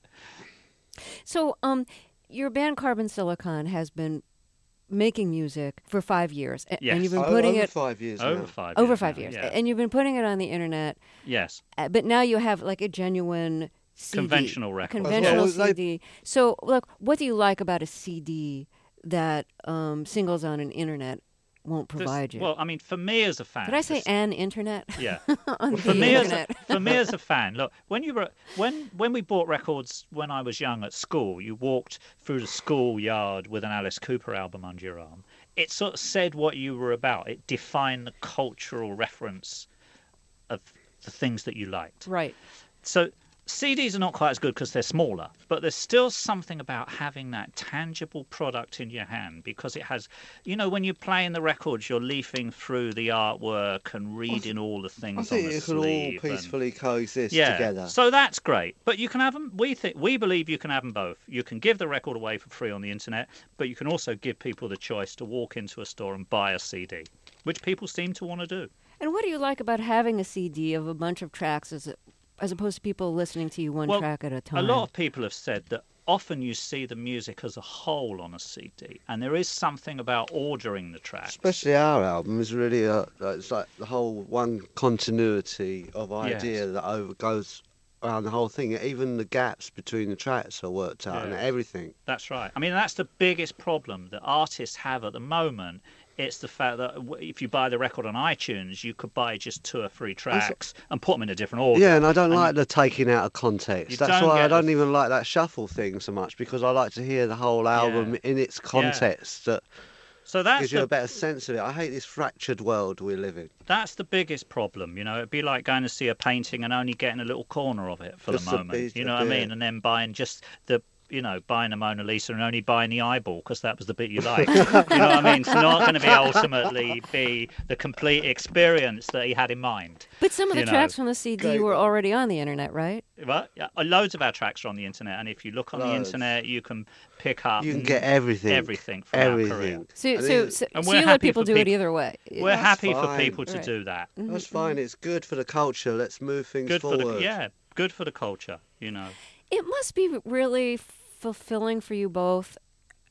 So, um, your band Carbon Silicon has been making music for five years, a- Yes. and you've been Oh, putting over it five years Over now. five over years five now, years, Yeah. and you've been putting it on the internet. Yes. Uh, but now you have like a genuine C D, Conventional a record. conventional Well, they- C D. So, look, what do you like about a C D that um, singles on an internet won't This- provide you? Well, I mean, for me as a fan. Did I say this- an internet? Yeah. on For the me, as a, internet. for me as a fan, look, when you were when when we bought records when I was young at school, you walked through the schoolyard with an Alice Cooper album under your arm. It sort of said what you were about. It defined the cultural reference of the things that you liked. Right. So C Ds are not quite as good because they're smaller, but there's still something about having that tangible product in your hand because it has, you know, when you're playing the records, you're leafing through the artwork and reading all the I things on think the it can all sleeve. and- peacefully coexist yeah, together. so that's great. But you can have them. We think we believe you can have them both. You can give the record away for free on the internet, but you can also give people the choice to walk into a store and buy a C D, which people seem to want to do. And what do you like about having a C D of a bunch of tracks as as opposed to people listening to you one Well, track at a time? A lot of people have said that often you see the music as a whole on a C D, and there is something about ordering the tracks. Especially our album is really a, it's like the whole one continuity of idea Yes. that over, goes around the whole thing. Even the gaps between the tracks are worked out and Yeah. everything. That's right. I mean, that's the biggest problem that artists have at the moment. It's the fact that w- if you buy the record on iTunes, you could buy just two or three tracks and put them in a different order. Yeah, and I don't And like the taking out of context. You That's don't why I get don't the- even like that shuffle thing so much because I like to hear the whole album Yeah. in its context that So that's gives you the, a better sense of it. I hate this fractured world we live in. that's the biggest problem. You know, it'd be like going to see a painting and only getting a little corner of it for Just the a moment. bit- You know a what I bit. mean? And then buying just the, you know, buying the Mona Lisa and only buying the eyeball because that was the bit you liked. You know what I mean? It's not going to be ultimately be the complete experience that he had in mind. But some of the you know. tracks from the C D Great were one. already on the internet, right? Well, yeah, loads of our tracks are on the internet, and if you look on the Loads. internet, you can pick up You can get everything. everything from our career. Everything. So, And so, it- so, And so we're you let happy people for do it people- either way. We're That's happy for fine. people to Right. do that. That's fine. It's good for the culture. Let's move things Good for forward. the yeah, good for the culture. You know. It must be really fulfilling for you both,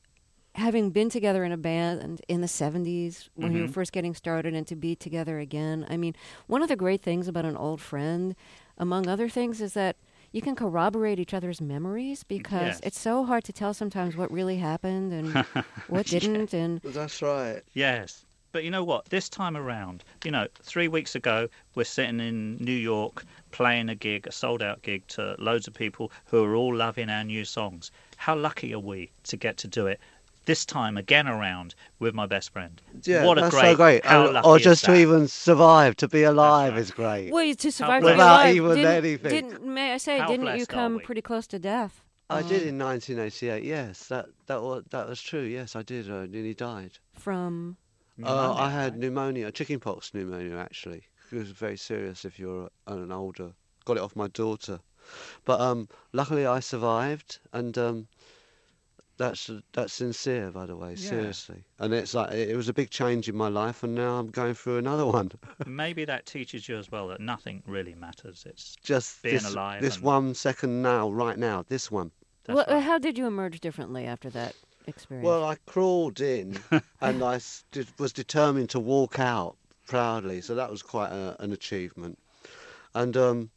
having been together in a band in the seventies when you were Mhm. first getting started, and to be together again. I mean, one of the great things about an old friend, among other things, is that you can corroborate each other's memories because Yes. it's so hard to tell sometimes what really happened and what didn't. And That's right. Yes. But you know what? This time around, you know, three weeks ago, we're sitting in New York playing a gig, a sold-out gig to loads of people who are all loving our new songs. How lucky are we to get to do it this time again around with my best friend? Yeah, what a that's great, so great. How And- lucky or is just to that? even survive, to be alive right. is great. well, to survive blessed. your life, Without even didn't, anything. didn't may I say, How didn't you blessed are come we? pretty close to death? I Um, did in nineteen eighty-eight. Yes, that that was that was true. Yes, I did. I nearly died. From Uh, Pneumonia, I had right? pneumonia, chickenpox pneumonia, actually. It was very serious if you're an older. Got it off my daughter, but um, luckily I survived, and um, that's that's sincere, by the way, Yeah. seriously. And it's like it was a big change in my life, and now I'm going through another one. Maybe that teaches you as well that nothing really matters. It's Just Being this alive this and- one second now, right now, this one. that's well, right. how did you emerge differently after that experience? Well, I crawled in, and I s- did, was determined to walk out proudly. So that was quite a, an achievement. And um,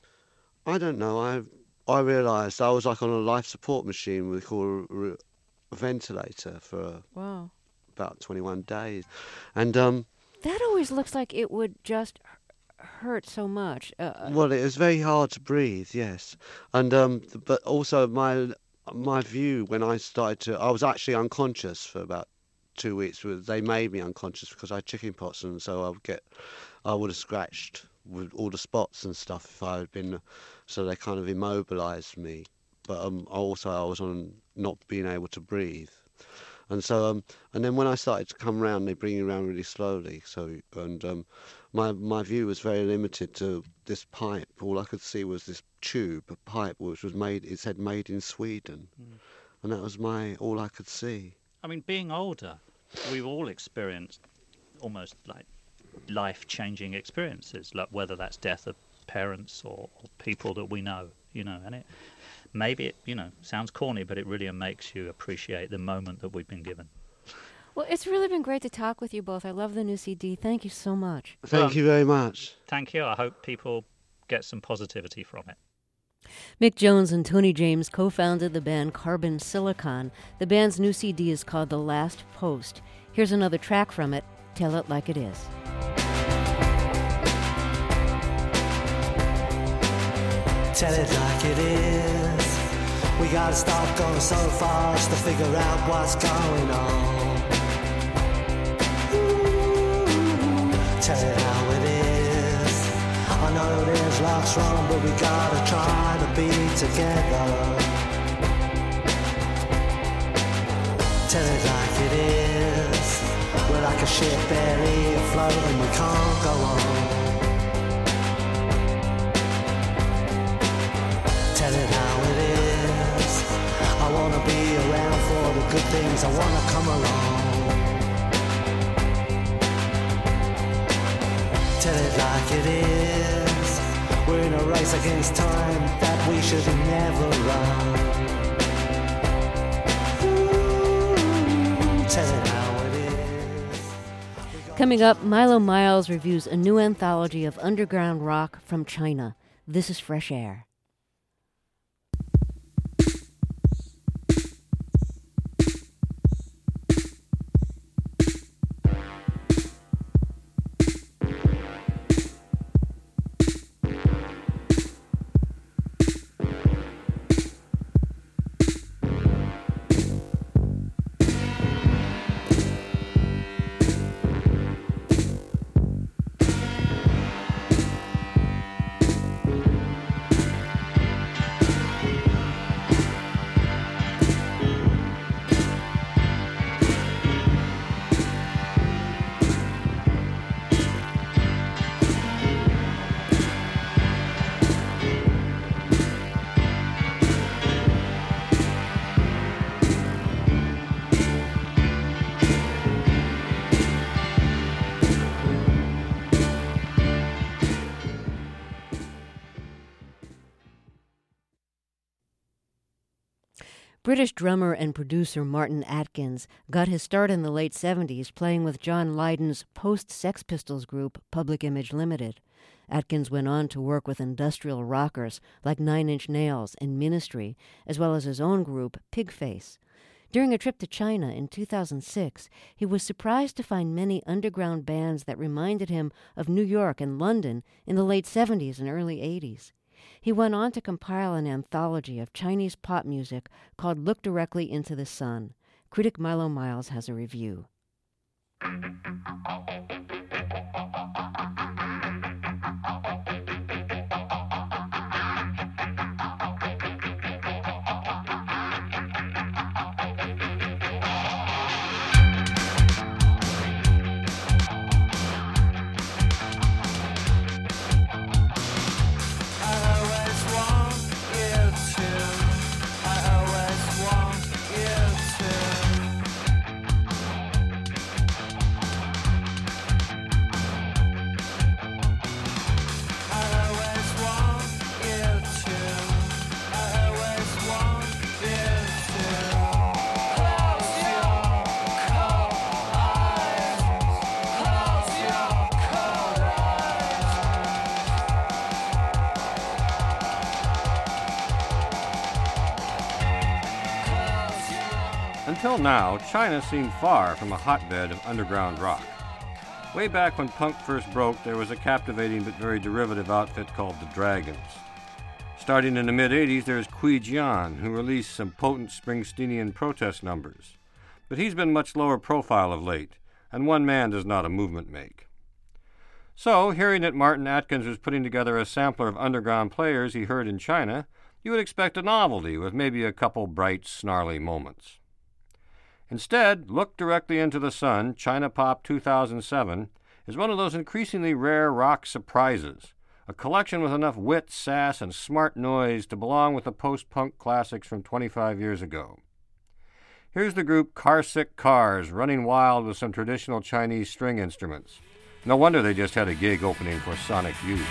I don't know. I I realised I was like on a life support machine we call a, re- a ventilator for wow. about twenty-one days, and um, That always looks like it would just h- hurt so much. Uh, well, it was very hard to breathe. Yes, and um, th- but also my my view when I started to, I was actually unconscious for about two weeks. They made me unconscious because I had chickenpox, and so I would get, I would have scratched with all the spots and stuff if I had been. So they kind of immobilised me, but um, also I was on not being able to breathe, and so um, and then when I started to come round, they bring you around really slowly. So and um, my my view was very limited to this pipe. All I could see was this tube, a pipe which was made. It said made in Sweden, and that was my all I could see. I mean, being older, we've all experienced almost like life-changing experiences, like whether that's death of parents or, or people that we know, you know, and it maybe it, you know, sounds corny, but it really makes you appreciate the moment that we've been given. well, it's really been great to talk with you both. I love the new C D. Thank you so much. Thank Well, you very much. Thank you. I hope people get some positivity from it. Mick Jones and Tony James co-founded the band Carbon Silicon. The band's new C D is called The Last Post. Here's another track from it, Tell It Like It Is. Tell it like it is. We gotta stop going so fast to figure out what's going on. Ooh, tell it how it is. I know there's lots wrong, but we gotta try to be together. Tell it like it is. We're like a ship barely afloat and we can't go on. Tell it how it is. I wanna be around for the good things. I wanna come along. Tell it like it is. We're in a race against time that we should never run. Ooh, tell it how it is. Coming up, Milo Miles reviews a new anthology of underground rock from China. This is Fresh Air. British drummer and producer Martin Atkins got his start in the late seventies playing with John Lydon's post-Sex Pistols group Public Image Limited. Atkins went on to work with industrial rockers like Nine Inch Nails and Ministry, as well as his own group, Pigface. During a trip to China in two thousand six, he was surprised to find many underground bands that reminded him of New York and London in the late seventies and early eighties. He went on to compile an anthology of Chinese pop music called Look Directly into the Sun. Critic Milo Miles has a review. Until now, China seemed far from a hotbed of underground rock. Way back when punk first broke, there was a captivating but very derivative outfit called the Dragons. Starting in the mid-eighties, there's Qui Jian, who released some potent Springsteenian protest numbers. But he's been much lower profile of late, and one man does not a movement make. So, hearing that Martin Atkins was putting together a sampler of underground players he heard in China, you would expect a novelty with maybe a couple bright, snarly moments. Instead, Look Directly into the Sun, China Pop two thousand seven, is one of those increasingly rare rock surprises, a collection with enough wit, sass, and smart noise to belong with the post-punk classics from twenty-five years ago. Here's the group Carsick Cars running wild with some traditional Chinese string instruments. No wonder they just had a gig opening for Sonic Youth.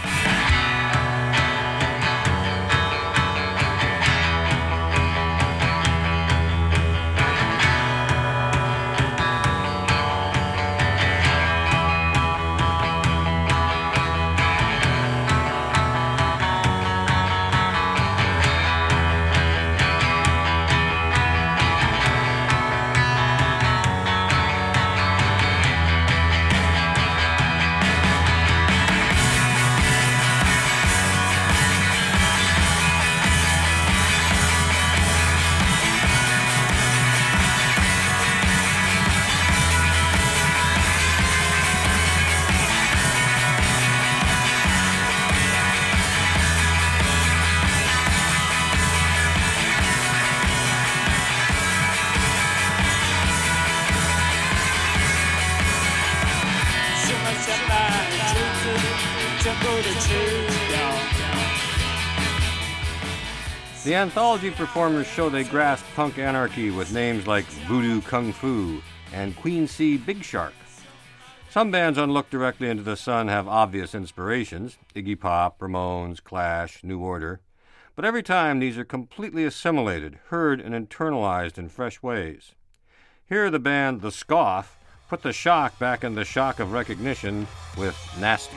The anthology performers show they grasp punk anarchy with names like Voodoo Kung Fu and Queen C Big Shark. Some bands on Look Directly into the Sun have obvious inspirations, Iggy Pop, Ramones, Clash, New Order, but every time these are completely assimilated, heard and internalized in fresh ways. Here the band The Scoff put the shock back in the shock of recognition with Nasty.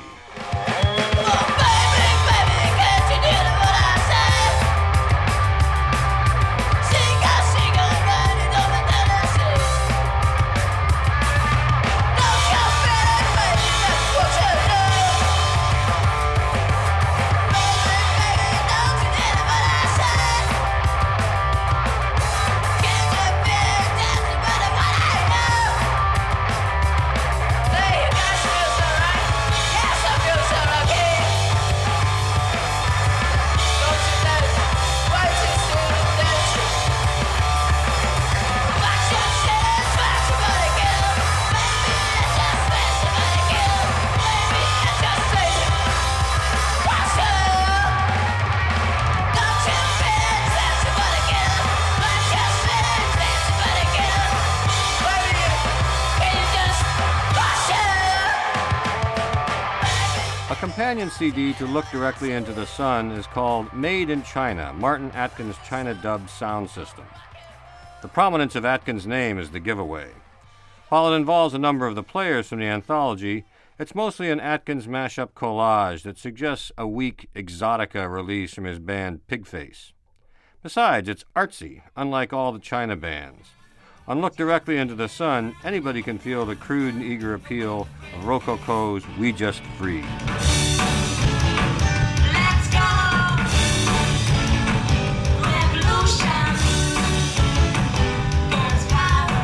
A companion C D to Look Directly into the Sun is called Made in China, Martin Atkins' China-dubbed sound system. The prominence of Atkins' name is the giveaway. While it involves a number of the players from the anthology, It's mostly an Atkins mashup collage that suggests a weak Exotica release from his band Pigface. Besides, it's artsy, unlike all the China bands. On Look Directly Into the Sun, anybody can feel the crude and eager appeal of Rococo's We Just Breathe. Let's go! Revolution! There's power!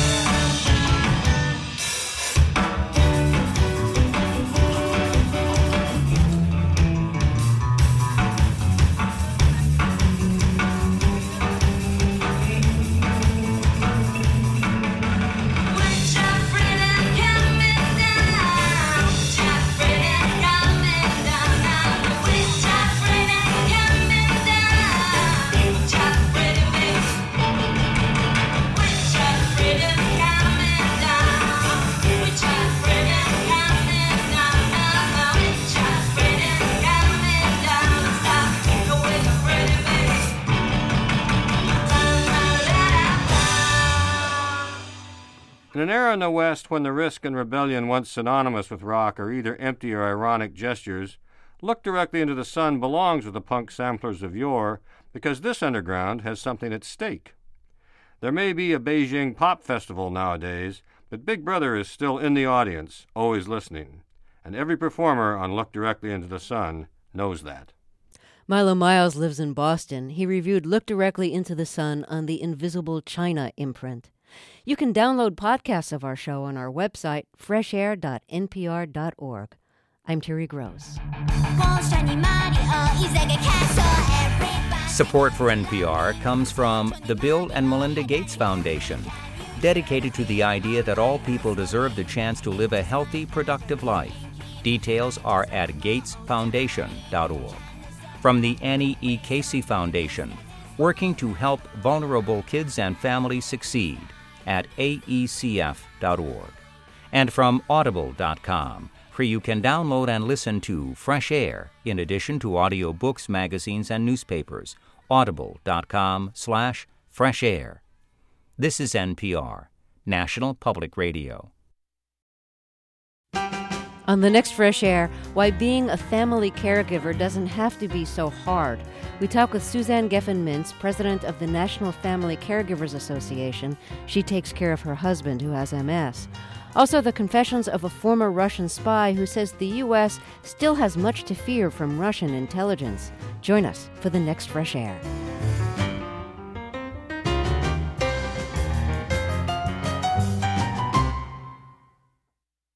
In an era in the West when the risk and rebellion once synonymous with rock are either empty or ironic gestures, Look Directly Into the Sun belongs with the punk samplers of yore because this underground has something at stake. There may be a Beijing pop festival nowadays, but Big Brother is still in the audience, always listening. And every performer on Look Directly Into the Sun knows that. Milo Miles lives in Boston. He reviewed Look Directly Into the Sun on the Invisible China imprint. You can download podcasts of our show on our website, fresh air dot n p r dot org. I'm Terry Gross. Support for N P R comes from the Bill and Melinda Gates Foundation, dedicated to the idea that all people deserve the chance to live a healthy, productive life. Details are at gates foundation dot org. From the Annie E. Casey Foundation, working to help vulnerable kids and families succeed at a e c f dot org. And from audible dot com, where you can download and listen to Fresh Air in addition to audiobooks, magazines, and newspapers. audible dot com slash fresh air. This is N P R, National Public Radio. On the next Fresh Air, why being a family caregiver doesn't have to be so hard. We talk with Suzanne Geffen-Mintz, president of the National Family Caregivers Association. She takes care of her husband, who has M S. Also, the confessions of a former Russian spy who says the U S still has much to fear from Russian intelligence. Join us for the next Fresh Air.